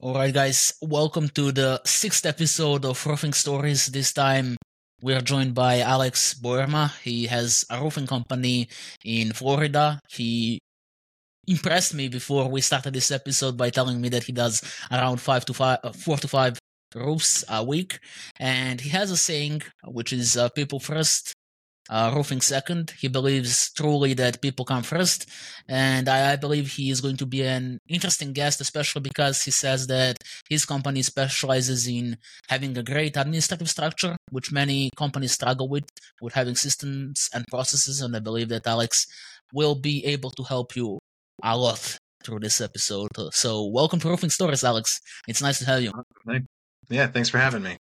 All right, guys, welcome to the sixth episode of Roofing Stories. This time we are joined by Alex Boerma. He has a roofing company in Florida. He impressed me before we started this episode by telling me that he does around 4 to 5 roofs a week. And he has a saying, which is people first, roofing second. He believes truly that people come first, and I believe he is going to be an interesting guest, especially because he says that his company specializes in having a great administrative structure, which many companies struggle with having systems and processes, and I believe that Alex will be able to help you a lot through this episode. So welcome to Roofing Stories, Alex. It's nice to have you. Yeah, thanks for having me.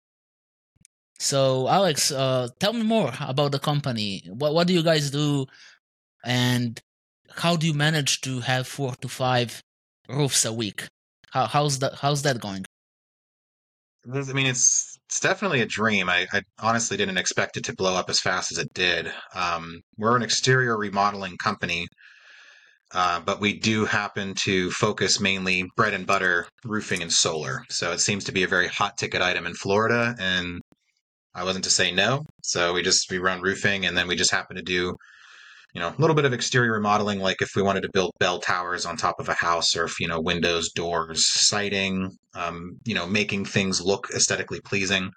So, Alex, tell me more about the company. What do you guys do, and how do you manage to have 4 to 5 roofs a week? How's that going? I mean, it's definitely a dream. I honestly didn't expect it to blow up as fast as it did. We're an exterior remodeling company, but we do happen to focus mainly bread and butter roofing and solar. So it seems to be a very hot ticket item in Florida, and I wasn't to say no. So we run roofing, and then we just happen to do a little bit of exterior remodeling, like if we wanted to build bell towers on top of a house, or if, windows, doors, siding, making things look aesthetically pleasing.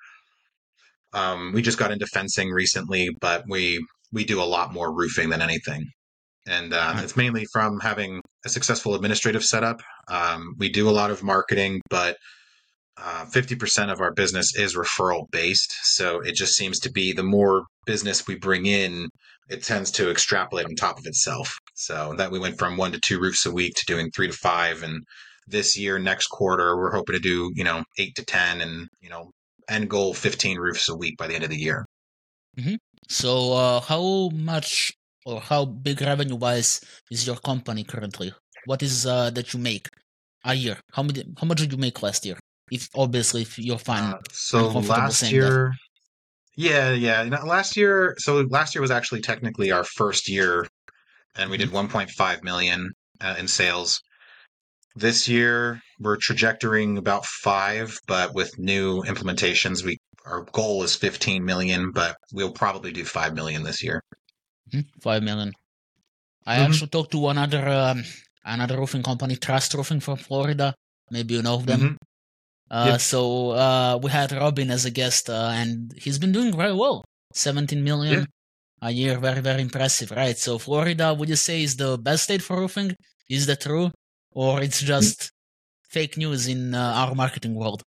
We just got into fencing recently, but we do a lot more roofing than anything. And it's mainly from having a successful administrative setup. We do a lot of marketing, but 50% of our business is referral based. So it just seems to be the more business we bring in, it tends to extrapolate on top of itself. So that we went from 1 to 2 roofs a week to doing 3 to 5. And this year, next quarter, we're hoping to do, 8 to 10 and, end goal 15 roofs a week by the end of the year. Mm-hmm. So, how much or how big revenue wise is your company currently? What is that you make a year? How much did you make last year? If you're fine So and comfortable last saying that. year, yeah. Last year was actually technically our first year, and we did 1.5 million in sales. This year, we're trajectorying about 5, but with new implementations, our goal is 15 million, but we'll probably do 5 million this year. 5 million. I actually talked to another roofing company, Trust Roofing from Florida. Maybe you know of them. Yep. So we had Robin as a guest, and he's been doing very well. 17 million a year, very, very impressive, right? So Florida, would you say, is the best state for roofing? Is that true? Or it's just fake news in our marketing world?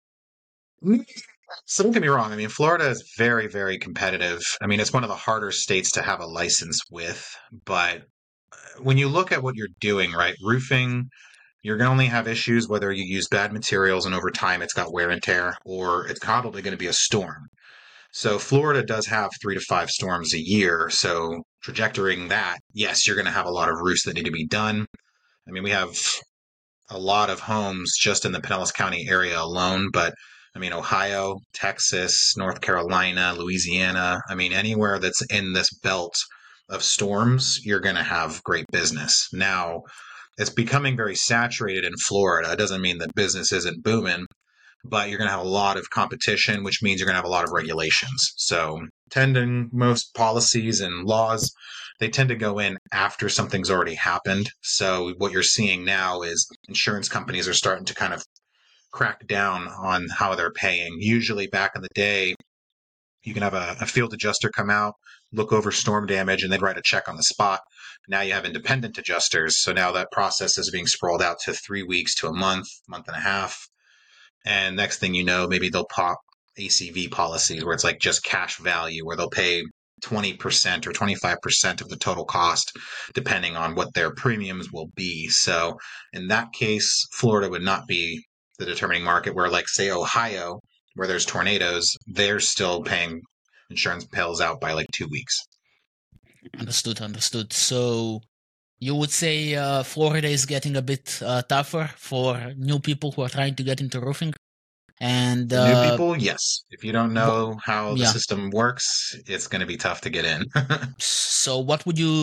So don't get me wrong. I mean, Florida is very, very competitive. I mean, it's one of the harder states to have a license with, but when you look at what you're doing, right, roofing, you're going to only have issues whether you use bad materials and over time it's got wear and tear, or it's probably going to be a storm. So Florida does have 3 to 5 storms a year. So trajectorying that, yes, you're going to have a lot of roofs that need to be done. I mean, we have a lot of homes just in the Pinellas County area alone, but I mean, Ohio, Texas, North Carolina, Louisiana, I mean, anywhere that's in this belt of storms, you're going to have great business. Now, it's becoming very saturated in Florida. It doesn't mean that business isn't booming, but you're going to have a lot of competition, which means you're going to have a lot of regulations. So, most policies and laws, they tend to go in after something's already happened. So, what you're seeing now is insurance companies are starting to kind of crack down on how they're paying. Usually, back in the day, you can have a field adjuster come out, look over storm damage, and they'd write a check on the spot. Now you have independent adjusters. So now that process is being sprawled out to 3 weeks to a month, month and a half. And next thing you know, maybe they'll pop ACV policies where it's like just cash value, where they'll pay 20% or 25% of the total cost, depending on what their premiums will be. So in that case, Florida would not be the determining market, where like, say, Ohio, where there's tornadoes, they're still paying insurance bills out by like 2 weeks. Understood. So you would say Florida is getting a bit tougher for new people who are trying to get into roofing? And new people, yes. If you don't know how the system works, it's going to be tough to get in. So what would you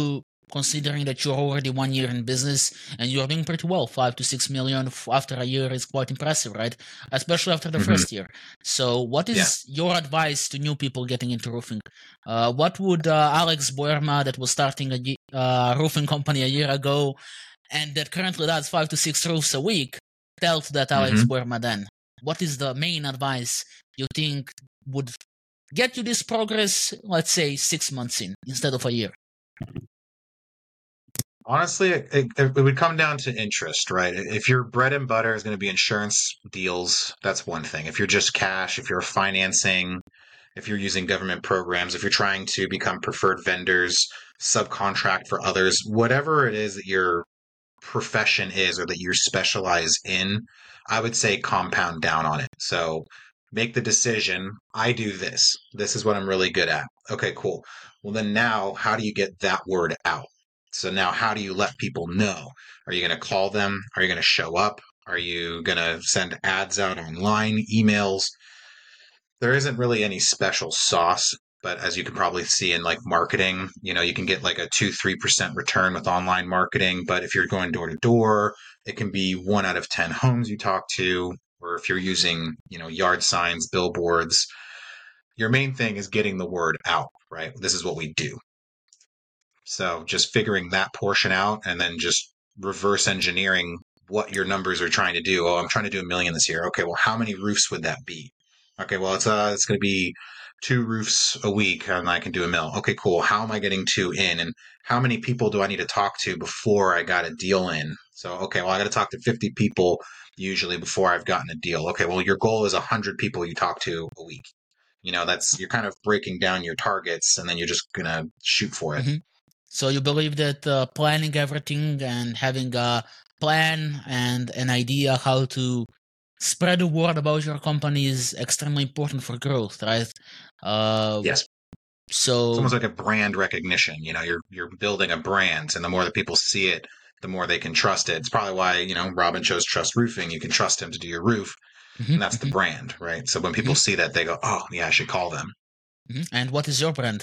considering that you're already 1 year in business and you're doing pretty well. 5 to 6 million after a year is quite impressive, right? Especially after the first year. So what is your advice to new people getting into roofing? What would Alex Boerma, that was starting a roofing company a year ago and that currently does 5 to 6 roofs a week, tell to that Alex Boerma then? What is the main advice you think would get you this progress, let's say 6 months in instead of a year? Honestly, it would come down to interest, right? If your bread and butter is going to be insurance deals, that's one thing. If you're just cash, if you're financing, if you're using government programs, if you're trying to become preferred vendors, subcontract for others, whatever it is that your profession is or that you specialize in, I would say compound down on it. So make the decision, I do this. This is what I'm really good at. Okay, cool. Well, then now, how do you get that word out? So now, how do you let people know? Are you going to call them? Are you going to show up? Are you going to send ads out online, emails? There isn't really any special sauce, but as you can probably see in like marketing, you can get like a 2-3% return with online marketing. But if you're going door to door, it can be 1 out of 10 homes you talk to, or if you're using, yard signs, billboards, your main thing is getting the word out, right? This is what we do. So just figuring that portion out and then just reverse engineering what your numbers are trying to do. Oh, I'm trying to do 1 million this year. Okay, well, how many roofs would that be? Okay, well, it's going to be 2 roofs a week and I can do 1 mil. Okay, cool. How am I getting 2 in? And how many people do I need to talk to before I got a deal in? So, okay, well, I got to talk to 50 people usually before I've gotten a deal. Okay, well, your goal is 100 people you talk to a week. You're kind of breaking down your targets and then you're just going to shoot for it. Mm-hmm. So you believe that planning everything and having a plan and an idea how to spread the word about your company is extremely important for growth, right? Yes. So it's almost like a brand recognition. You're building a brand, and the more that people see it, the more they can trust it. It's probably why Robin chose Trust Roofing. You can trust him to do your roof, and that's the brand, right? So when people see that, they go, "Oh, yeah, I should call them." And what is your brand?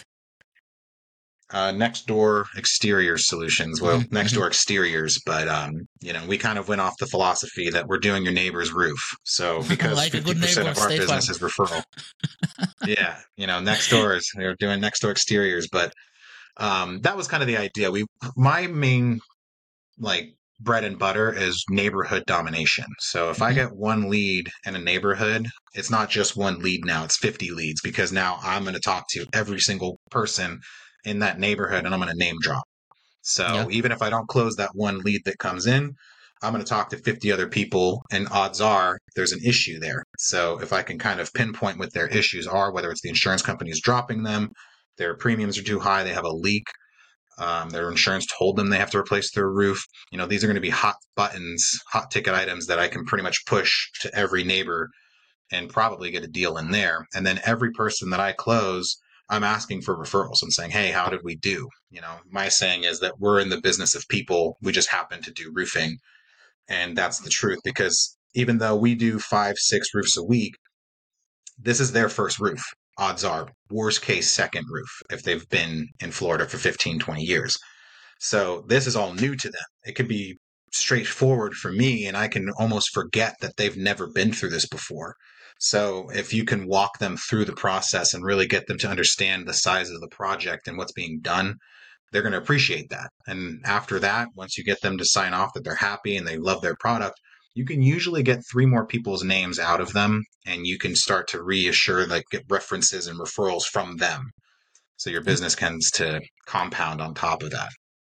Next Door Exterior Solutions. Well, Next Door Exteriors, but we kind of went off the philosophy that we're doing your neighbor's roof. So because like 50% of our business is referral. Yeah, Next Door they're doing Next Door Exteriors, but that was kind of the idea. My main bread and butter is neighborhood domination. So if I get one lead in a neighborhood, it's not just one lead now, it's 50 leads, because now I'm going to talk to every single person in that neighborhood and I'm going to name drop. So even if I don't close that one lead that comes in, I'm going to talk to 50 other people, and odds are there's an issue there. So if I can kind of pinpoint what their issues are, whether it's the insurance company is dropping them, their premiums are too high, they have a leak, their insurance told them they have to replace their roof. These are going to be hot buttons, hot ticket items that I can pretty much push to every neighbor and probably get a deal in there. And then every person that I close, I'm asking for referrals. I'm saying, hey, how did we do? My saying is that we're in the business of people. We just happen to do roofing. And that's the truth, because even though we do 5-6 roofs a week, this is their first roof. Odds are, worst case, second roof if they've been in Florida for 15, 20 years. So this is all new to them. It could be straightforward for me, and I can almost forget that they've never been through this before. So if you can walk them through the process and really get them to understand the size of the project and what's being done, they're going to appreciate that. And after that, once you get them to sign off that they're happy and they love their product, you can usually get 3 more people's names out of them, and you can start to reassure, get references and referrals from them. So your business tends to compound on top of that.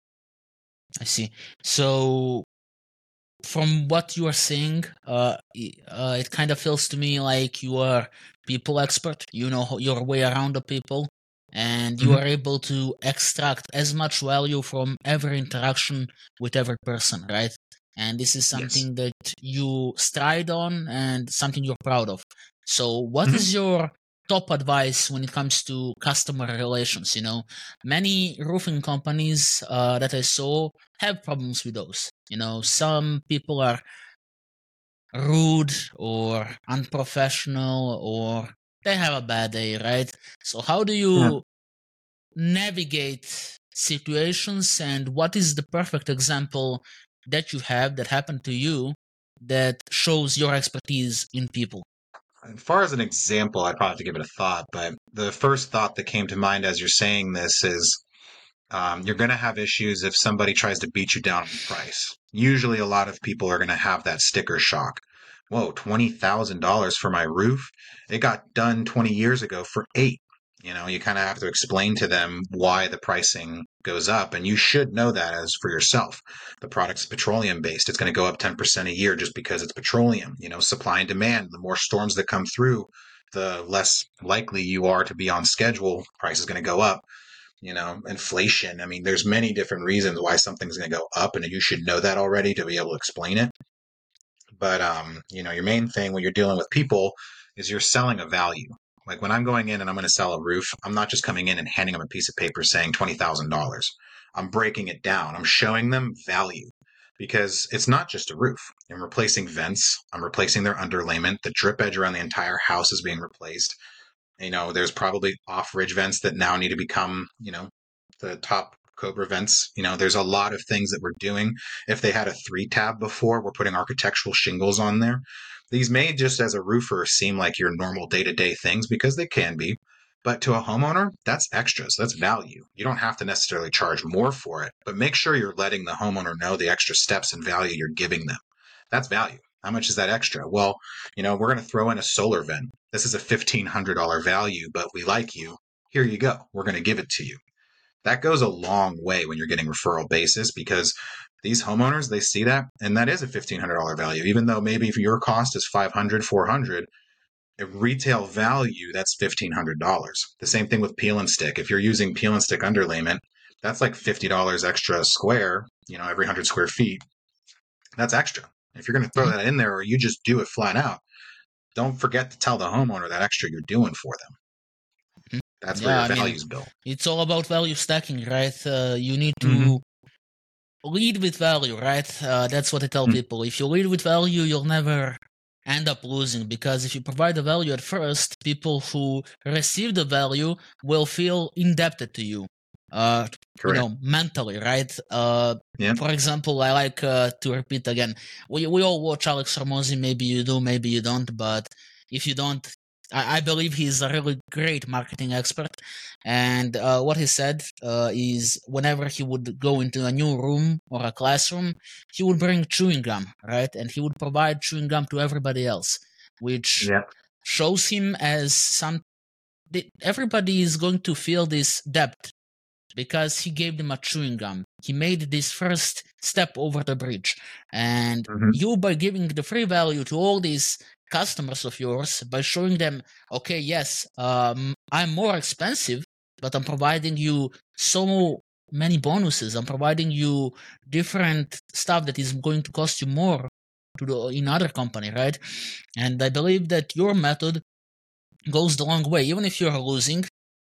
I see. So from what you are saying, it kind of feels to me like you are people expert. You know your way around the people, and you are able to extract as much value from every interaction with every person, right? And this is something that you stride on and something you're proud of. So what is your top advice when it comes to customer relations? Many roofing companies that I saw have problems with those. Some people are rude or unprofessional, or they have a bad day, right? So how do you navigate situations, and what is the perfect example that you have that happened to you that shows your expertise in people? As far as an example, I'd probably have to give it a thought, but the first thought that came to mind as you're saying this is you're going to have issues if somebody tries to beat you down on price. Usually, a lot of people are going to have that sticker shock. Whoa, $20,000 for my roof? It got done 20 years ago for eight. You kind of have to explain to them why the pricing goes up, and you should know that as for yourself. The product's petroleum based. It's going to go up 10% a year just because it's petroleum. Supply and demand. The more storms that come through, the less likely you are to be on schedule. Price is going to go up. Inflation. I mean, there's many different reasons why something's going to go up, and you should know that already to be able to explain it. But, your main thing when you're dealing with people is you're selling a value. Like when I'm going in and I'm going to sell a roof, I'm not just coming in and handing them a piece of paper saying $20,000. I'm breaking it down. I'm showing them value because it's not just a roof. I'm replacing vents. I'm replacing their underlayment. The drip edge around the entire house is being replaced. There's probably off-ridge vents that now need to become, the top Cobra vents. There's a lot of things that we're doing. If they had a 3-tab before, we're putting architectural shingles on there. These may just as a roofer seem like your normal day-to-day things because they can be. But to a homeowner, that's extras. That's value. You don't have to necessarily charge more for it, but make sure you're letting the homeowner know the extra steps and value you're giving them. That's value. How much is that extra? Well, we're going to throw in a solar vent. This is a $1,500 value, but we like you. Here you go. We're going to give it to you. That goes a long way when you're getting referral basis because these homeowners, they see that, and that is a $1,500 value. Even though maybe if your cost is $500, $400, at retail value, that's $1,500. The same thing with peel and stick. If you're using peel and stick underlayment, that's like $50 extra a square, every 100 square feet. That's extra. If you're going to throw that in there or you just do it flat out, don't forget to tell the homeowner that extra you're doing for them. That's where your value's built. It's all about value stacking, right? You need to lead with value, right? That's what I tell people. If you lead with value, you'll never end up losing because if you provide the value at first, people who receive the value will feel indebted to you. Mentally, right? For example, I like to repeat again. We all watch Alex Hormozi. Maybe you do, maybe you don't. But if you don't, I believe he's a really great marketing expert. And what he said is whenever he would go into a new room or a classroom, he would bring chewing gum, right? And he would provide chewing gum to everybody else, which shows him as everybody is going to feel this debt because he gave them a chewing gum. He made this first step over the bridge. And you, by giving the free value to all these customers of yours, by showing them, okay, yes, I'm more expensive, but I'm providing you so many bonuses. I'm providing you different stuff that is going to cost you more in other company, right? And I believe that your method goes the long way. Even if you're losing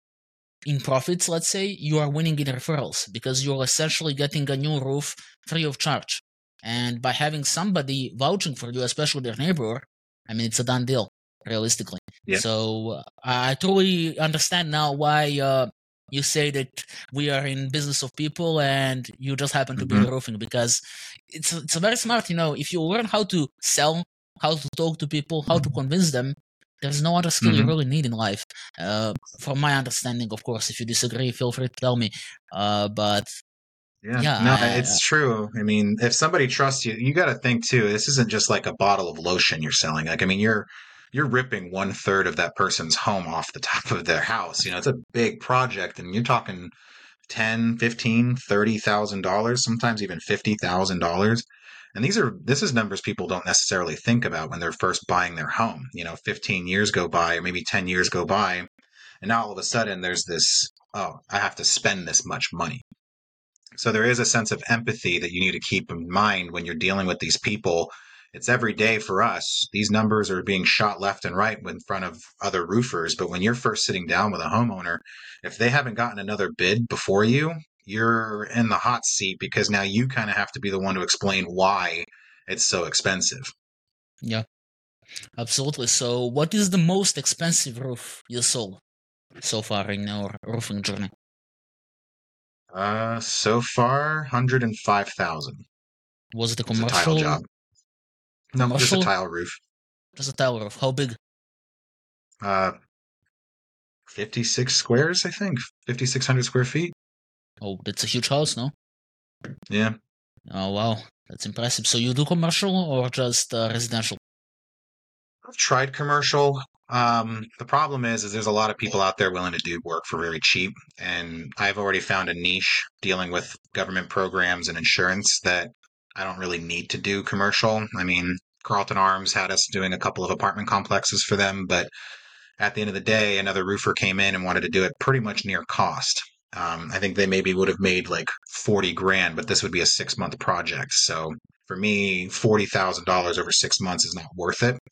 in profits, let's say, you are winning in referrals because you're essentially getting a new roof free of charge. And by having somebody vouching for you, especially their neighbor, I mean, it's a done deal, realistically. So I truly understand now why you say that we are in business of people and you just happen to be roofing, because it's a very smart, if you learn how to sell, how to talk to people, how to convince them, there's no other skill you really need in life. From my understanding, of course, if you disagree, feel free to tell me. But it's true. I mean, if somebody trusts you, you got to think too. This isn't just like a bottle of lotion you're selling. Like, I mean, you're ripping 1/3 of that person's home off the top of their house. It's a big project, and you're talking $10,000, $15,000, $30,000, sometimes even $50,000. And this is numbers people don't necessarily think about when they're first buying their home. 15 years go by, or maybe 10 years go by, and now all of a sudden there's this, I have to spend this much money. So there is a sense of empathy that you need to keep in mind when you're dealing with these people. It's every day for us. These numbers are being shot left and right in front of other roofers. But when you're first sitting down with a homeowner, if they haven't gotten another bid before you, you're in the hot seat because now you kind of have to be the one to explain why it's so expensive. Yeah, absolutely. So what is the most expensive roof you sold so far in your roofing journey? So far, 105,000. Was it a It's a tile commercial? job. Nope, just a Commercial? tile roof. Just a tile roof. How big? Uh, 56 squares, I think. 5,600 square feet. Oh, that's a huge house, no? Yeah. Oh, wow. That's impressive. So you do commercial or just residential? I've tried commercial. The problem is there's a lot of people out there willing to do work for very cheap, and I've already found a niche dealing with government programs and insurance that I don't really need to do commercial. I mean, Carlton Arms had us doing a couple of apartment complexes for them, but at the end of the day, another roofer came in and wanted to do it pretty much near cost. I think they maybe would have made like 40 grand, but this would be a 6 month project. So for me, $40,000 over 6 months is not worth it.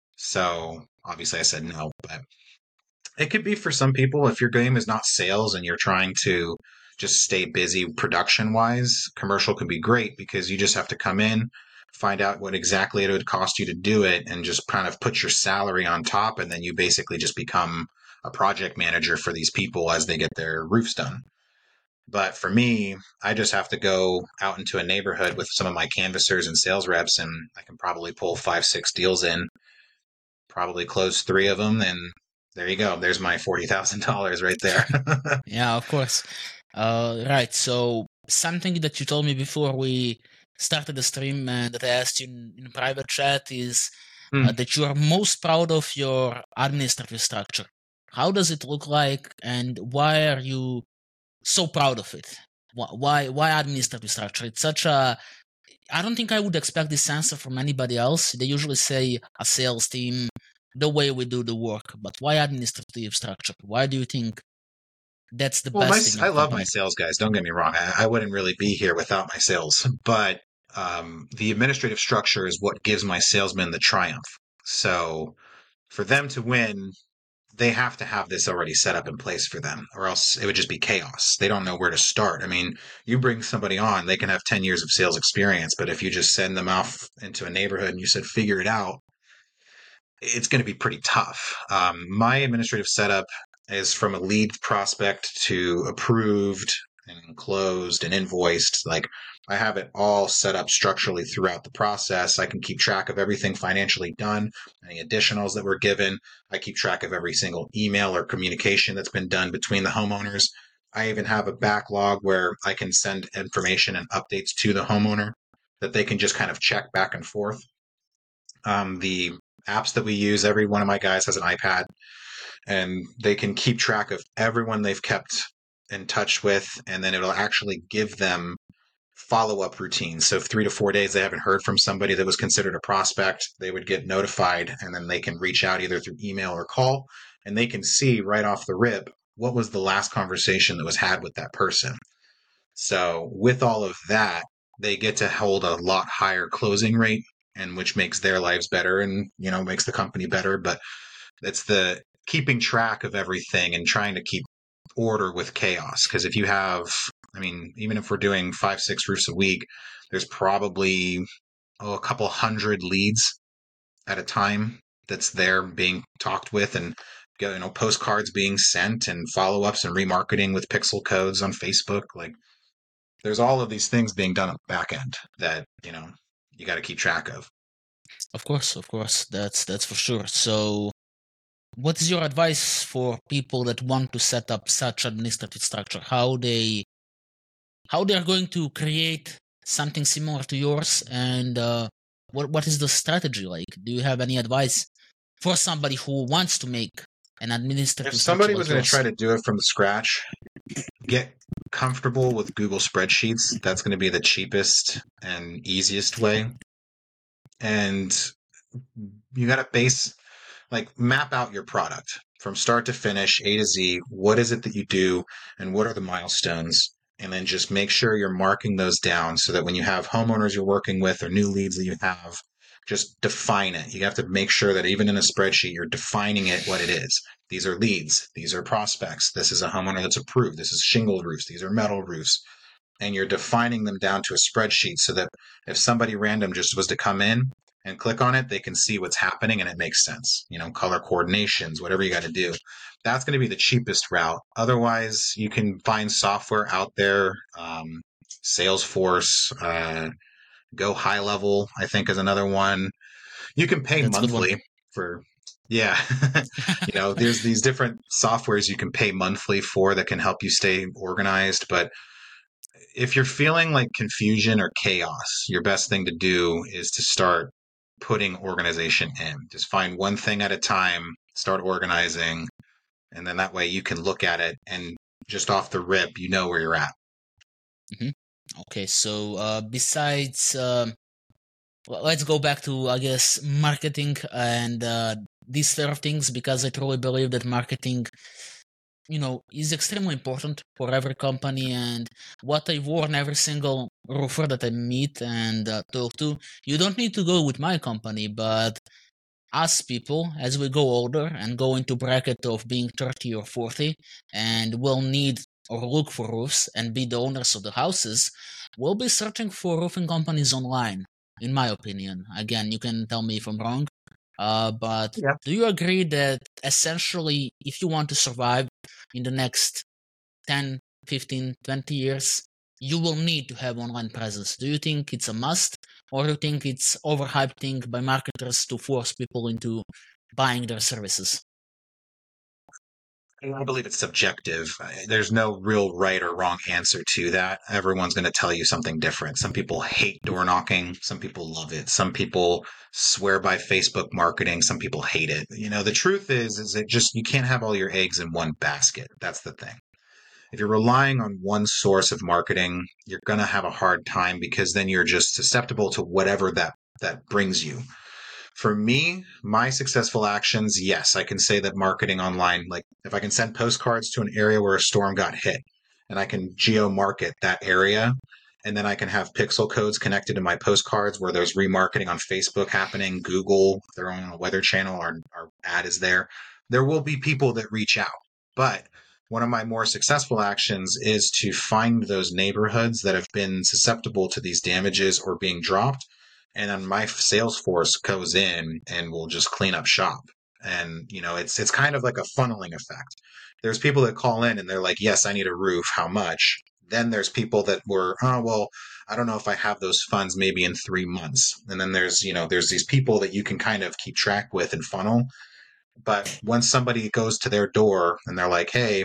So obviously I said no, but it could be for some people. If your game is not sales and you're trying to just stay busy production wise, commercial can be great because you just have to come in, find out what exactly it would cost you to do it, and just kind of put your salary on top. And then you basically just become a project manager for these people as they get their roofs done. But for me, I just have to go out into a neighborhood with some of my canvassers and sales reps, and I can probably pull 5, 6 deals in, probably close three of them, and there you go. There's my $40,000 right there. Yeah, of course. Right. So something that you told me before we started the stream and that I asked you in private chat is Hmm. that you are most proud of your administrative structure. How does it look like, and why are you so proud of it? Why administrative structure? It's such a I don't think I would expect this answer from anybody else. They usually say a sales team, the way we do the work, but why administrative structure? Why do you think that's the Well, best in I your love my company? sales guys. Don't get me wrong. I wouldn't really be here without my sales, but the administrative structure is what gives my salesmen the triumph. So for them to win, they have to have this already set up in place for them, or else it would just be chaos. They don't know where to start. I mean, you bring somebody on, they can have 10 years of sales experience, but if you just send them off into a neighborhood and you said, figure it out, it's going to be pretty tough. My administrative setup is from a lead prospect to approved and closed and invoiced. Like I have it all set up structurally throughout the process. I can keep track of everything financially done, any additionals that were given. I keep track of every single email or communication that's been done between the homeowners. I even have a backlog where I can send information and updates to the homeowner that they can just kind of check back and forth. The apps that we use, every one of my guys has an iPad, and they can keep track of everyone they've kept in touch with, and then it'll actually give them follow-up routines. So if 3 to 4 days they haven't heard from somebody that was considered a prospect, they would get notified, and then they can reach out either through email or call, and they can see right off the rip what was the last conversation that was had with that person. So with all of that, they get to hold a lot higher closing rate, and which makes their lives better and makes the company better. But it's the keeping track of everything and trying to keep order with chaos. Because if you have, I mean, even if we're doing 5, 6 roofs a week, there's probably a couple hundred leads at a time that's there being talked with, and postcards being sent and follow-ups and remarketing with pixel codes on Facebook. Like there's all of these things being done on the back end that you got to keep track of. Of course, that's for sure. So, what is your advice for people that want to set up such administrative structure? How they are going to create something similar to yours, and what is the strategy like? Do you have any advice for somebody who wants to make an If administrative structure somebody was like going to yours? try to do it from scratch, get comfortable with Google spreadsheets. That's going to be the cheapest and easiest way. And you got to map out your product from start to finish, A to Z. What is it that you do and what are the milestones? And then just make sure you're marking those down so that when you have homeowners you're working with or new leads that you have, just define it. You have to make sure that even in a spreadsheet, you're defining it what it is. These are leads. These are prospects. This is a homeowner that's approved. This is shingled roofs. These are metal roofs. And you're defining them down to a spreadsheet so that if somebody random just was to come in and click on it, they can see what's happening and it makes sense. Color coordinations, whatever you got to do. That's going to be the cheapest route. Otherwise, you can find software out there. Salesforce, Go High Level, I think, is another one. You can pay That's a good one. monthly for, yeah. There's these different softwares you can pay monthly for that can help you stay organized. But if you're feeling like confusion or chaos, your best thing to do is to start putting organization in. Just find one thing at a time, start organizing, and then that way you can look at it and just off the rip, you know where you're at. Mm-hmm. Okay, so besides, let's go back to, I guess, marketing and these sort of things, because I truly believe that marketing, is extremely important for every company. And what I warn every single roofer that I meet and talk to, you don't need to go with my company, but us people, as we go older and go into bracket of being 30 or 40, and will need or look for roofs and be the owners of the houses, we'll be searching for roofing companies online, in my opinion. Again, you can tell me if I'm wrong. But Yeah. do you agree that essentially, if you want to survive in the next 10, 15, 20 years, you will need to have online presence? Do you think it's a must, or do you think it's overhyped thing by marketers to force people into buying their services? I believe it's subjective. There's no real right or wrong answer to that. Everyone's going to tell you something different. Some people hate door knocking. Some people love it. Some people swear by Facebook marketing. Some people hate it. The truth is it just, you can't have all your eggs in one basket. That's the thing. If you're relying on one source of marketing, you're going to have a hard time because then you're just susceptible to whatever that brings you. For me, my successful actions, yes, I can say that marketing online, like if I can send postcards to an area where a storm got hit and I can geo market that area, and then I can have pixel codes connected to my postcards where there's remarketing on Facebook happening, Google, they're on a weather channel, our ad is there. There will be people that reach out. But one of my more successful actions is to find those neighborhoods that have been susceptible to these damages or being dropped, and then my sales force goes in and will just clean up shop. And it's kind of like a funneling effect. There's people that call in and they're like, yes, I need a roof, how much? Then there's people that were, oh well, I don't know if I have those funds, maybe in 3 months. And then there's these people that you can kind of keep track with and funnel. But once somebody goes to their door and they're like, hey,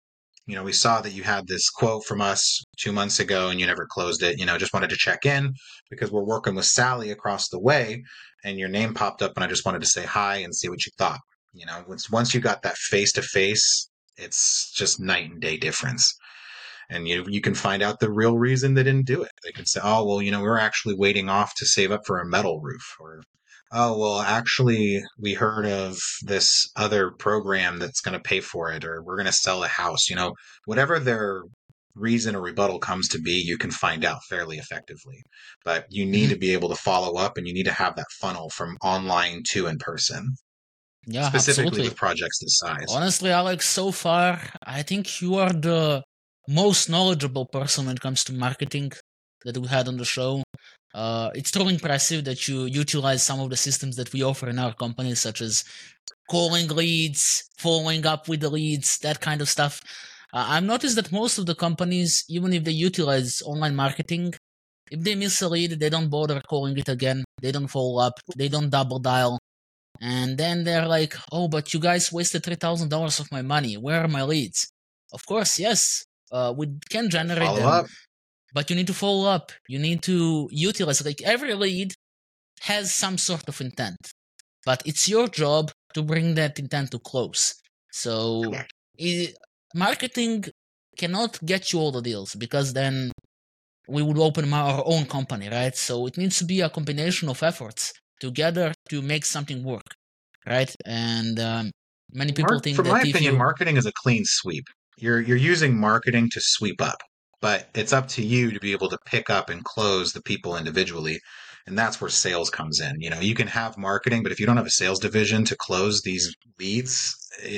we saw that you had this quote from us 2 months ago and you never closed it. Just wanted to check in because we're working with Sally across the way and your name popped up and I just wanted to say hi and see what you thought. Once you got that face to face, it's just night and day difference. And you can find out the real reason they didn't do it. They could say, oh, well, we're actually waiting off to save up for a metal roof, or oh, well, actually, we heard of this other program that's going to pay for it, or we're going to sell a house. Whatever their reason or rebuttal comes to be, you can find out fairly effectively. But you need to Mhm. be able to follow up and you need to have that funnel from online to in person, Yeah, specifically absolutely. with projects this size. Honestly, Alex, so far, I think you are the most knowledgeable person when it comes to marketing that we had on the show. It's truly impressive that you utilize some of the systems that we offer in our company, such as calling leads, following up with the leads, that kind of stuff. I've noticed that most of the companies, even if they utilize online marketing, if they miss a lead, they don't bother calling it again. They don't follow up. They don't double dial. And then they're like, oh, but you guys wasted $3,000 of my money. Where are my leads? Of course, yes. We can generate Follow them, up. but you need to follow up. You need to utilize, like, every lead has some sort of intent, but it's your job to bring that intent to close. So, it, marketing cannot get you all the deals, because then we would open our own company, right? So it needs to be a combination of efforts together to make something work, right? And many people think From my that if opinion, you, marketing is a clean sweep. You're using marketing to sweep up, but it's up to you to be able to pick up and close the people individually. And that's where sales comes in. You can have marketing, but if you don't have a sales division to close these leads,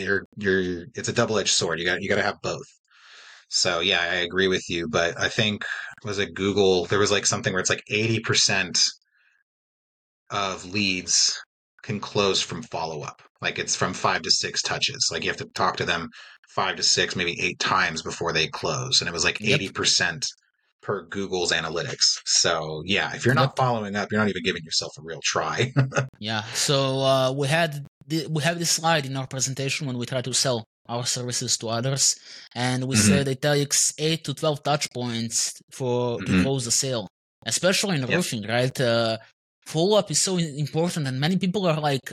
it's a double-edged sword. You got to have both. So yeah, I agree with you, but I think was it Google, there was like something where it's like 80% of leads can close from follow-up. Like it's from 5 to 6 touches. Like you have to talk to them 5 to 6, maybe 8 times before they close. And it was like Yep. 80% per Google's analytics. So yeah, if you're not Yep. following up, you're not even giving yourself a real try. Yeah. So we have this slide in our presentation when we try to sell our services to others, and we Mm-hmm. said it takes 8 to 12 touch points to Mm-hmm. close the sale, especially in Yep. roofing, right? Follow up is so important, and many people are like,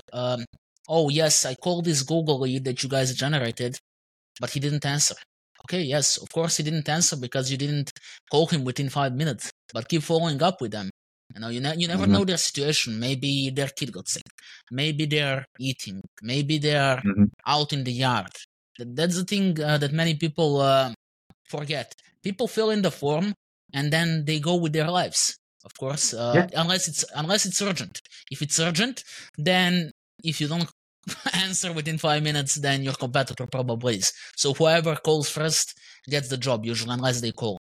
"Oh yes, I called this Google lead that you guys generated, but he didn't answer." Okay, yes, of course he didn't answer because you didn't call him within 5 minutes, but keep following up with them. You never Mm-hmm. know their situation. Maybe their kid got sick. Maybe they're eating. Maybe they're Mm-hmm. out in the yard. That's the thing that many people forget. People fill in the form and then they go with their lives. Of course, Yeah. unless it's urgent. If it's urgent, then if you don't answer within 5 minutes, then your competitor probably is. So whoever calls first gets the job usually, unless they call.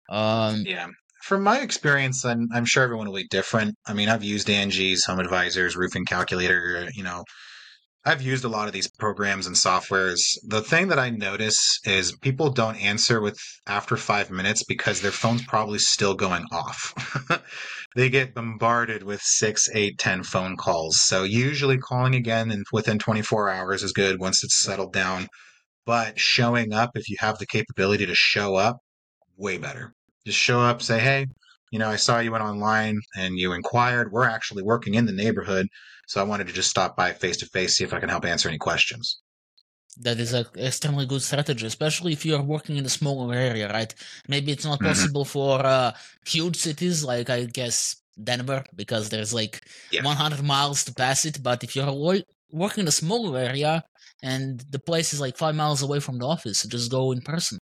Yeah. From my experience, and I'm sure everyone will be different. I mean, I've used Angie's Home Advisors, Roofing Calculator, I've used a lot of these programs and softwares. The thing that I notice is people don't answer with after 5 minutes because their phone's probably still going off. They get bombarded with 6, 8, 10 phone calls. So usually calling again and within 24 hours is good once it's settled down. But showing up, if you have the capability to show up, way better. Just show up, say, hey, I saw you went online and you inquired. We're actually working in the neighborhood. So I wanted to just stop by face to face, see if I can help answer any questions. That is an extremely good strategy, especially if you are working in a smaller area, right? Maybe it's not Mm-hmm. possible for huge cities like, I guess, Denver, because there's like Yeah, 100 miles to pass it. But if you're working in a smaller area and the place is like 5 miles away from the office, just go in person.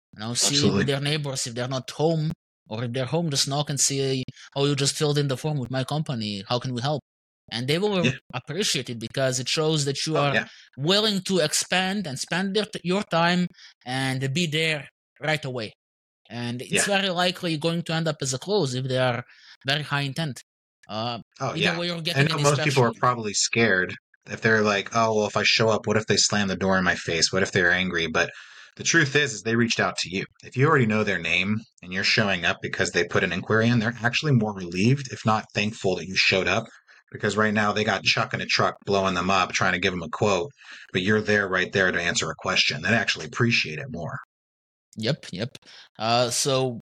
See with absolutely. their neighbors if they're not home, or if they're home, just knock and say, "Oh, you just filled in the form with my company. How can we help?" And they will Yeah. appreciate it because it shows that you Oh, are yeah. willing to expand and spend your time and be there right away. And it's Yeah. very likely going to end up as a close if they are very high intent. Oh, Either yeah. way, you're I getting know an most people inspection. are probably scared if they're like, oh, well, if I show up, what if they slam the door in my face? What if they're angry? But the truth is they reached out to you. If you already know their name and you're showing up because they put an inquiry in, they're actually more relieved, if not thankful that you showed up. Because right now they got Chuck in a truck blowing them up, trying to give them a quote, but you're there right there to answer a question. They actually appreciate it more. Yep, yep. So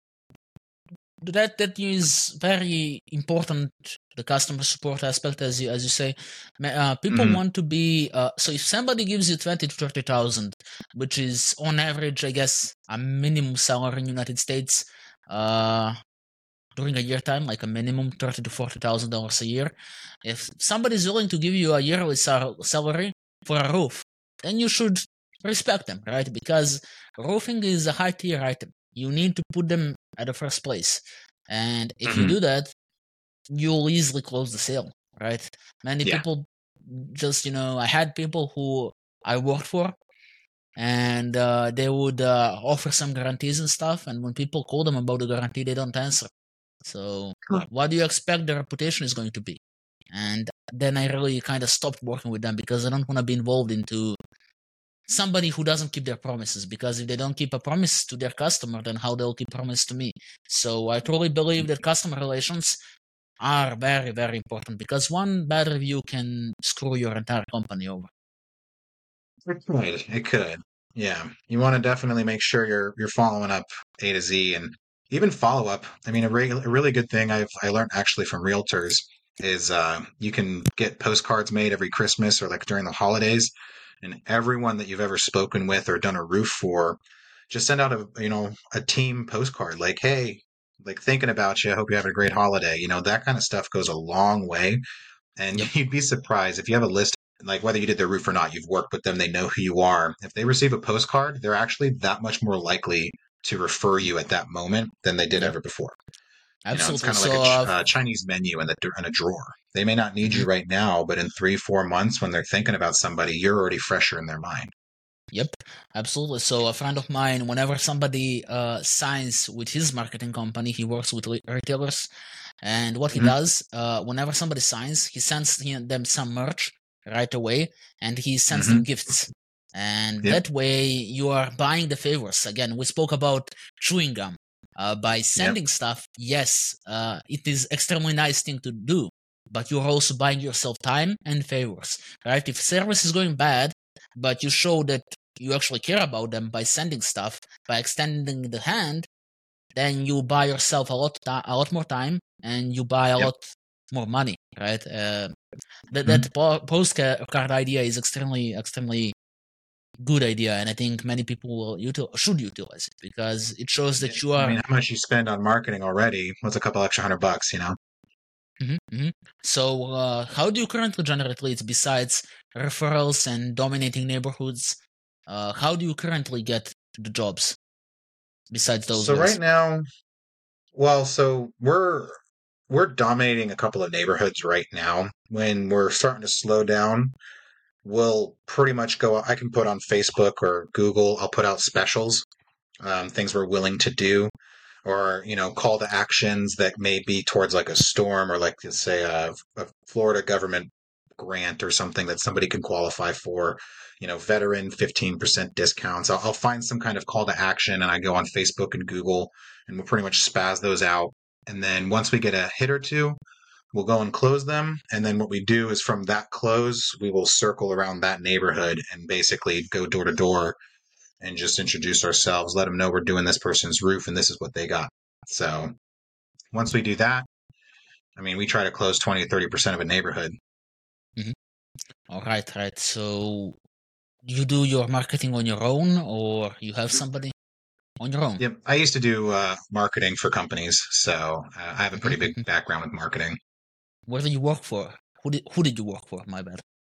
that is very important, the customer support aspect, as you say. People Hmm. want to be so if somebody gives you 20 to 30,000, which is on average, I guess, a minimum salary in United States, uh during a year time, like a minimum 30 to $40,000 a year. If somebody is willing to give you a yearly salary for a roof, then you should respect them, right? Because roofing is a high tier item. You need to put them at the first place. And if you Hmm. do that, you'll easily close the sale, right? Many Yeah. people just, I had people who I worked for, and they would offer some guarantees and stuff. And when people call them about the guarantee, they don't answer. So, what do you expect the reputation is going to be? And then I really kind of stopped working with them because I don't want to be involved into somebody who doesn't keep their promises. Because if they don't keep a promise to their customer, then how they'll keep promise to me? So I truly believe that customer relations are very, very important because one bad review can screw your entire company over. Right. It could. Yeah. You want to definitely make sure you're following up A to Z and even follow up. I mean, a really good thing I learned actually from realtors is you can get postcards made every Christmas or like during the holidays, and everyone that you've ever spoken with or done a roof for, just send out a team postcard like, hey, like thinking about you. I hope you have a great holiday. That kind of stuff goes a long way. And Yep. you'd be surprised if you have a list, like whether you did their roof or not, you've worked with them, they know who you are. If they receive a postcard, they're actually that much more likely to refer you at that moment than they did Yep. ever before. It's Absolutely. kind of like a So, Chinese menu in a drawer. They may not need you mhm. right now, but in 3, 4 months when they're thinking about somebody, you're already fresher in their mind. Yep, absolutely. So a friend of mine, whenever somebody signs with his marketing company, he works with retailers, and what he Mhm. does, whenever somebody signs, he sends them some merch right away, and he sends them Mhm. gifts. And Yep. that way, you are buying the favors. Again, we spoke about chewing gum. By Yep. sending stuff, yes, it is extremely nice thing to do, but you're also buying yourself time and favors, right? If service is going bad, but you show that you actually care about them by sending stuff, by extending the hand, then you buy yourself a lot more time, and you buy a Yep. lot more money, right? Mhm. That postcard idea is extremely good idea, and I think many people should utilize it because it shows Yeah. that you I are. mean, how much you spend on marketing already? What's a couple extra $100, you know? Mhm, mhm. So, how do you currently generate leads besides referrals and dominating neighborhoods? How do you currently get the jobs besides those So right ways? now, well, so we're dominating a couple of neighborhoods right now. When we're starting to slow down, we'll pretty much go. I can put on Facebook or Google. I'll put out specials, things we're willing to do, or call to actions that may be towards like a storm or like let's say a Florida government grant or something that somebody can qualify for. Veteran 15% discounts. I'll find some kind of call to action and I go on Facebook and Google and we'll pretty much spaz those out. And then once we get a hit or two, we'll go and close them. And then what we do is from that close, we will circle around that neighborhood and basically go door to door and just introduce ourselves, let them know we're doing this person's roof and this is what they got. So once we do that, I mean, we try to close 20 to 30% of a neighborhood. Mhm. All right, right. So you do your marketing on your own, or you have somebody on your own? Yep. I used to do marketing for companies, so I have a Mhm, pretty big mhm. background with marketing. Where did you work for? Who did you work for? My bad.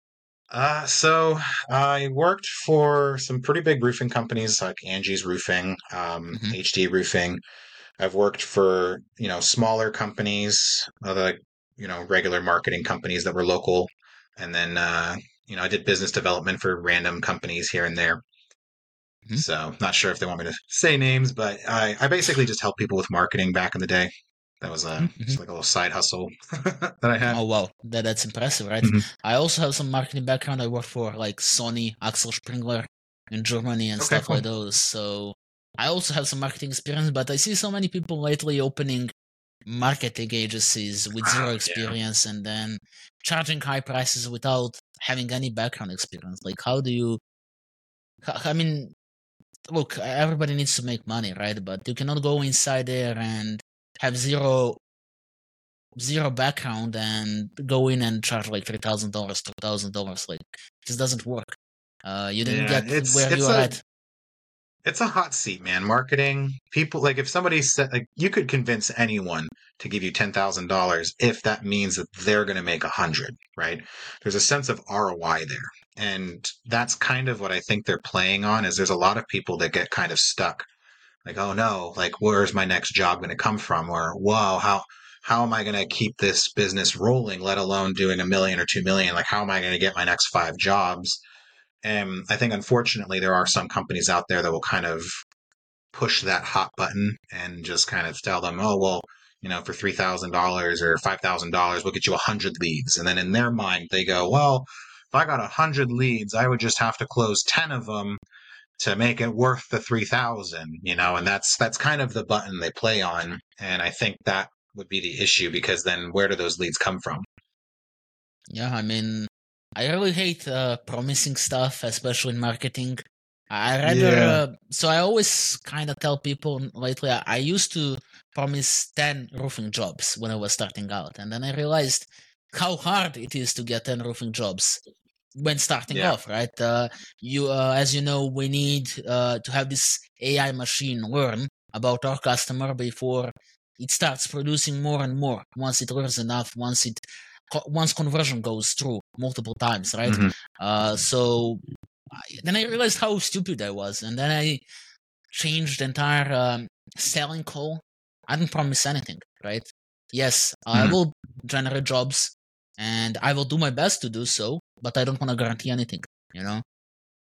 So I worked for some pretty big roofing companies like Angie's Roofing, Hmm. HD Roofing. I've worked for, smaller companies, other like, regular marketing companies that were local. And then, I did business development for random companies here and there. Hmm. So not sure if they want me to say names, but I basically just helped people with marketing back in the day. That was Hmm. just like a little side hustle that I had. Oh wow, that's impressive, right? Mhm. I also have some marketing background. I worked for like Sony, Axel Springer in Germany and Okay, stuff cool. like those. So I also have some marketing experience, but I see so many people lately opening marketing agencies with zero Oh, yeah. experience and then charging high prices without having any background experience. Like, how do you? I mean, look, everybody needs to make money, right? But you cannot go inside there and have zero background and go in and charge like $3,000, $2,000. Like, this doesn't work. You didn't Yeah, get it's where you it's are a at. it's a hot seat, man. Marketing people like if somebody said like you could convince anyone to give you $10,000 if that means that they're going to make 100, right? There's a sense of ROI there, and that's kind of what I think they're playing on. Is there's a lot of people that get kind of stuck, like oh no, like where's my next job going to come from, or whoa, how am I going to keep this business rolling, let alone doing 1 million or 2 million? Like how am I going to get my next 5 jobs? And I think, unfortunately, there are some companies out there that will kind of push that hot button and just kind of tell them, oh, well, for $3,000 or $5,000, we'll get you 100 leads. And then in their mind, they go, well, if I got 100 leads, I would just have to close 10 of them to make it worth the 3,000, and that's kind of the button they play on. And I think that would be the issue because then where do those leads come from? Yeah, I mean, I really hate promising stuff, especially in marketing. I rather, Yeah. so I always kind of tell people lately, I used to promise 10 roofing jobs when I was starting out. And then I realized how hard it is to get 10 roofing jobs when starting Yeah. off, right? As you know, we need to have this AI machine learn about our customer before it starts producing more and more. Once it learns enough, once conversion goes through multiple times, right? Hmm. So then I realized how stupid I was, and then I changed the entire selling call. I didn't promise anything, right? Yes, I Hmm. will generate jobs, and I will do my best to do so, but I don't want to guarantee anything, you know.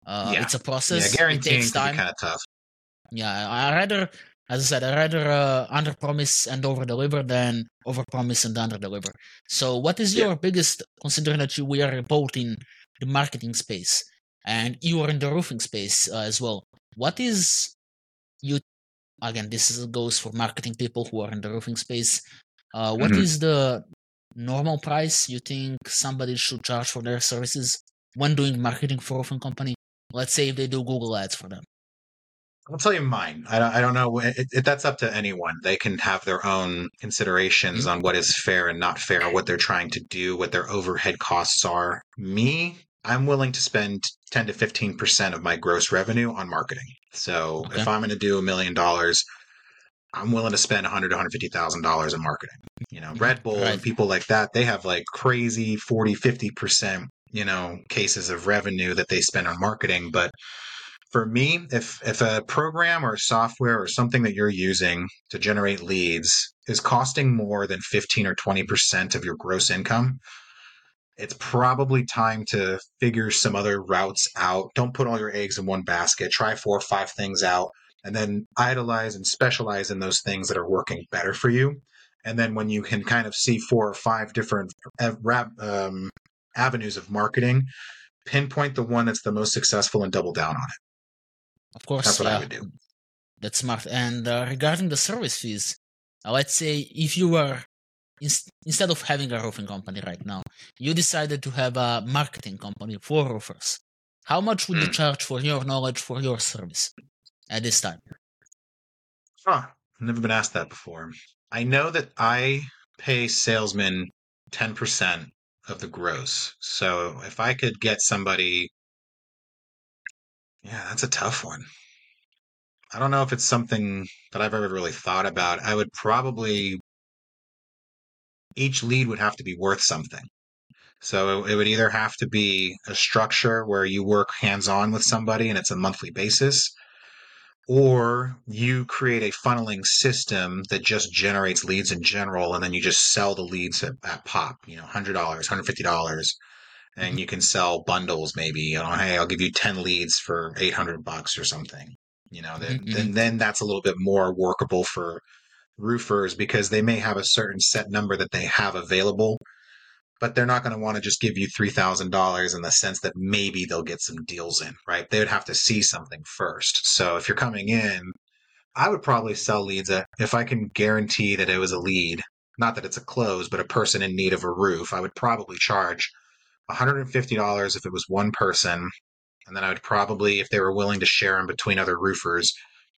Yeah. It's a Yeah, process. It guaranteeing takes could be time. kind of tough. Yeah, as I said, I rather under promise and over deliver than over promise and under deliver. So, what is Yeah. your biggest, considering that we are both in the marketing space and you are in the roofing space as well? What is you again? Goes for marketing people who are in the roofing space. What Mhm. is the normal price you think somebody should charge for their services when doing marketing for a roofing company? Let's say if they do Google ads for them. I'll tell you mine. I don't know. That's up to anyone. They can have their own considerations Mhm. on what is fair and not fair, what they're trying to do, what their overhead costs are. Me, I'm willing to spend 10 to 15% of my gross revenue on marketing. So Okay. if I'm going to do $1 million, I'm willing to spend 100 to $150,000 in marketing. Red Bull and Right. people like that, they have like crazy 40, 50%, cases of revenue that they spend on marketing. But for me, if a program or software or something that you're using to generate leads is costing more than 15 or 20% of your gross income, it's probably time to figure some other routes out. Don't put all your eggs in one basket. Try 4 or 5 things out and then idolize and specialize in those things that are working better for you. And then when you can kind of see 4 or 5 different avenues of marketing, pinpoint the one that's the most successful and double down on it. Of That's course, what I yeah, would do. that's smart. And regarding the service fees, let's say if you were instead of having a roofing company right now, you decided to have a marketing company for roofers. How much would you Hmm. charge for your knowledge for your service at this time? Huh. Never been asked that before. I know that I pay salesmen 10% of the gross. So if I could get somebody, yeah, that's a tough one. I don't know if it's something that I've ever really thought about. I would probably, each lead would have to be worth something. So it would either have to be a structure where you work hands on with somebody and it's a monthly basis, or you create a funneling system that just generates leads in general, and then you just sell the leads at pop, $100, $150, Mhm, and you can sell bundles maybe, hey, I'll give you 10 leads for $800 or something. mhm, mhm, Then that's a little bit more workable for roofers because they may have a certain set number that they have available, but they're not going to want to just give you $3,000 in the sense that maybe they'll get some deals in, right? They would have to see something first. So if you're coming in, I would probably sell leads if I can guarantee that it was a lead, not that it's a close, but a person in need of a roof. I would probably charge $150 if it was one person. And then I would probably, if they were willing to share them between other roofers,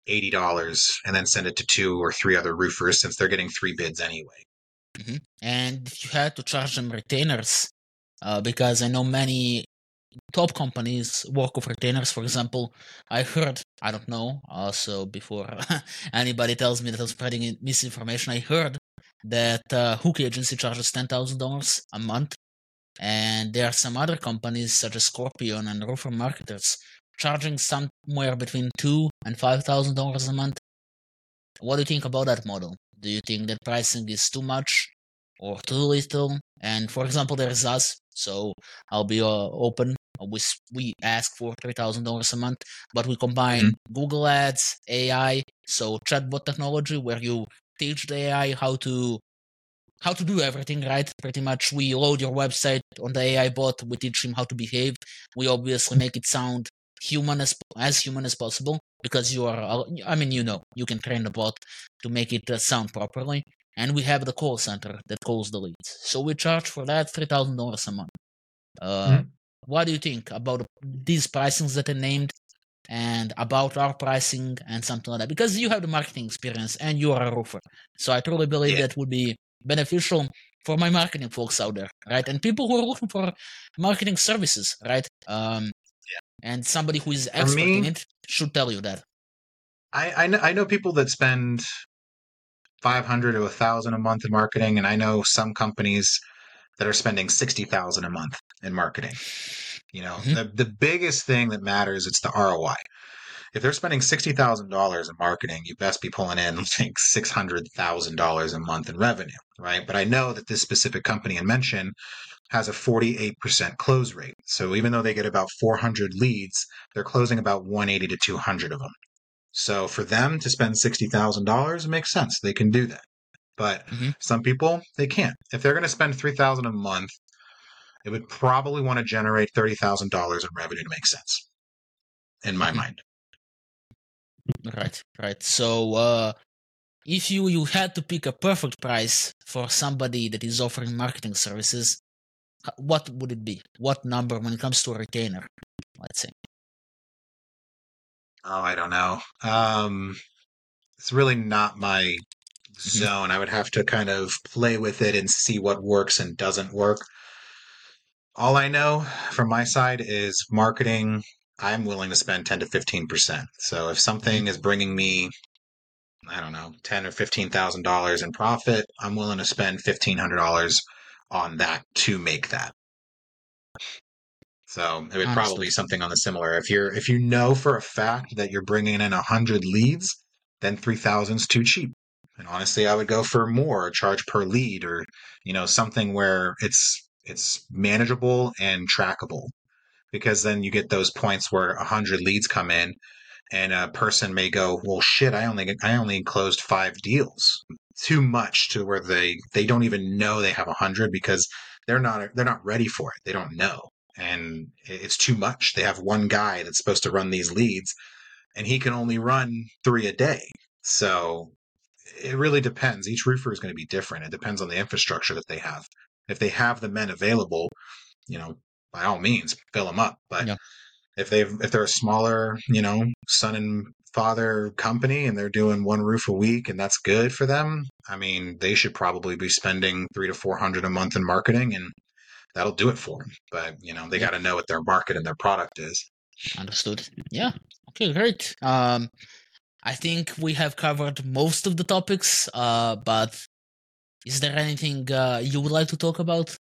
$80 and then send it to 2 or 3 other roofers since they're getting 3 bids anyway. mhm. And if you had to charge them retainers, because I know many top companies work with retainers. For example, I heard, I don't know, also before anybody tells me that I'm spreading misinformation, I heard that Hook Agency charges $10,000 a month, and there are some other companies such as Scorpion and Roofer Marketers charging somewhere between $2,000 and $5,000 a month. What do you think about that model? Do you think that pricing is too much or too little? And for example, there's us, so I'll be open. We ask for $3,000 a month, but we combine Mhm. Google Ads, AI, so chatbot technology, where you teach the AI how to do everything right. Pretty much, we load your website on the AI bot. We teach him how to behave. We obviously make it sound human as possible because you are. I mean, you can train the bot to make it sound properly. And we have the call center that calls the leads. So we charge for that $3,000 a month. Uh, Mhm. what do you think about these pricings that I named? And about our pricing and something like that, because you have the marketing experience and you are a roofer. So I truly believe Yeah. that would be beneficial for my marketing folks out there, right? And people who are looking for marketing services, right? And somebody who is For expert in me, it should tell you that. I know people that spend 500 to 1,000 a month in marketing, and I know some companies that are spending 60,000 a month in marketing. Hmm. The biggest thing that matters, it's the ROI. if they're spending $60,000 in marketing, you best be pulling in like $600,000 a month in revenue, right? But I know that this specific company I mentioned has a 48% close rate. So even though they get about 400 leads, they're closing about 180 to 200 of them. So for them to spend $60,000, it makes sense. They can do that. But Mm-hmm. some people, they can't. If they're going to spend $3,000 a month, it would probably want to generate $30,000 in revenue to make sense, in my Mm-hmm. mind. Right. So, if you had to pick a perfect price for somebody that is offering marketing services, what would it be? What number when it comes to a retainer, let's say? Oh, I don't know. It's really not my Mm-hmm. zone. I would have to kind of play with it and see what works and doesn't work. All I know from my side is marketing. I'm willing to spend 10 to 15%. So if something is bringing me, I don't know, 10 or $15,000 in profit, I'm willing to spend $1,500 on that to make that. So it would probably Understood. be something on the similar. If you know for a fact that you're bringing in 100 leads, then 3,000 is too cheap. And honestly, I would go for more, charge per lead, or something where it's manageable and trackable. Because then you get those points where 100 leads come in, and a person may go, "Well, shit, I only closed 5 deals." Too much to where they don't even know they have 100 because they're not ready for it. They don't know, and it's too much. They have one guy that's supposed to run these leads, and he can only run 3 a day. So it really depends. Each roofer is going to be different. It depends on the infrastructure that they have. If they have the men available, you know, by all means, fill them up. But Yeah. if they're a smaller, son and father company and they're doing one roof a week and that's good for them, I mean, they should probably be spending 300 to 400 a month in marketing, and that'll do it for them. But they Yeah. got to know what their market and their product is. Understood. Yeah. Okay. Great. I think we have covered most of the topics. But is there anything you would like to talk about?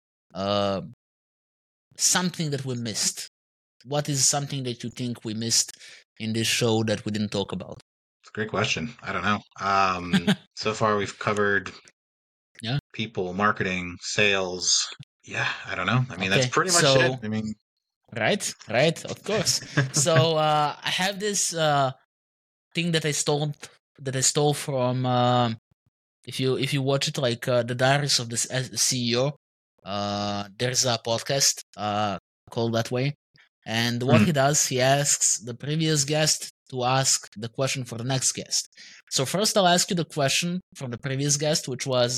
Something that we missed. What is something that you think we missed in this show that we didn't talk about? It's a great question. I don't know. So far we've covered Yeah. people, marketing, sales. Yeah, I don't know. I mean, that's Okay. pretty much it. So I mean, right, of course. So I have this thing that I stole from if you watch it like the Diaries of the CEO. There's a podcast called that way, and what he does, he asks the previous guest to ask the question for the next guest. So first, I'll ask you the question from the previous guest, which was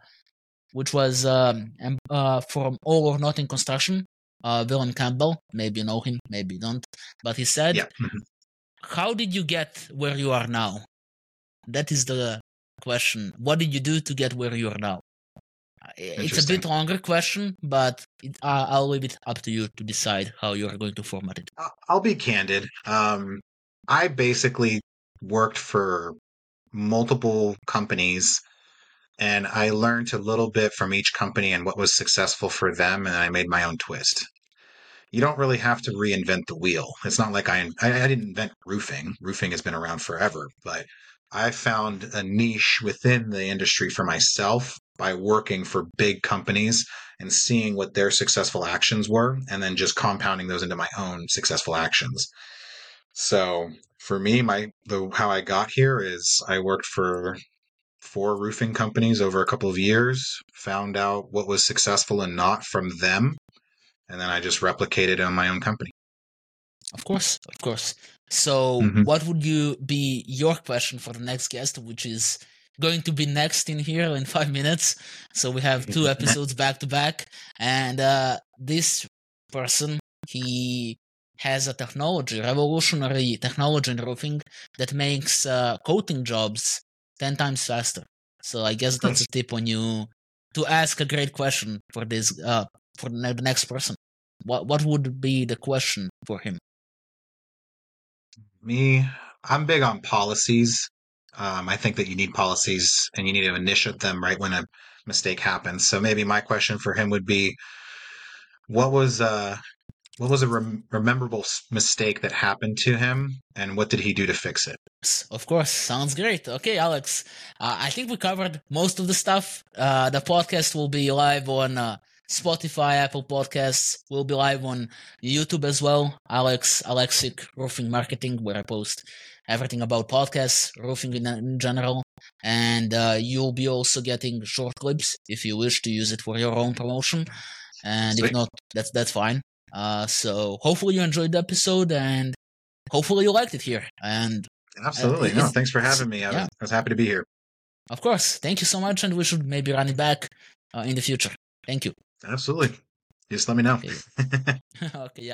from All or Nothing Construction, Willem Campbell. Maybe you know him, maybe you don't. But he said, yeah. "How did you get where you are now?" That is the question. What did you do to get where you are now? It's a bit longer question, but I'll leave it up to you to decide how you are going to format it. I'll be candid. I basically worked for multiple companies, and I learned a little bit from each company and what was successful for them, and I made my own twist. You don't really have to reinvent the wheel. It's not like I didn't invent roofing. Roofing has been around forever, but I found a niche within the industry for myself by working for big companies and seeing what their successful actions were, and then just compounding those into my own successful actions. So for me, how I got here is I worked for 4 roofing companies over a couple of years, found out what was successful and not from them, and then I just replicated it on my own company. Of course, of course. So, what would you be your question for the next guest, which is going to be next in here in 5 minutes? So we have 2 episodes back to back, and this person, he has a revolutionary technology in roofing that makes coating jobs 10 times faster. So I guess that's a tip on you to ask a great question for this for the next person. What would be the question for him? Me, I'm big on policies. I think that you need policies and you need to initiate them right when a mistake happens. So maybe my question for him would be, what was What was a rememberable mistake that happened to him, and what did he do to fix it? Of course, sounds great. Okay, Alex, I think we covered most of the stuff. The podcast will be live on Spotify, Apple Podcasts. We'll be live on YouTube as well. Alexic Roofing Marketing, where I post everything about podcasts, roofing in general. And you'll be also getting short clips if you wish to use it for your own promotion. And Sweet. if not, that's fine. So hopefully you enjoyed the episode, and hopefully you liked it here. And Absolutely. No, thanks for having me. I was happy to be here. Of course. Thank you so much, and we should maybe run it back in the future. Thank you. Absolutely. Just let me know. Okay. Okay, yeah.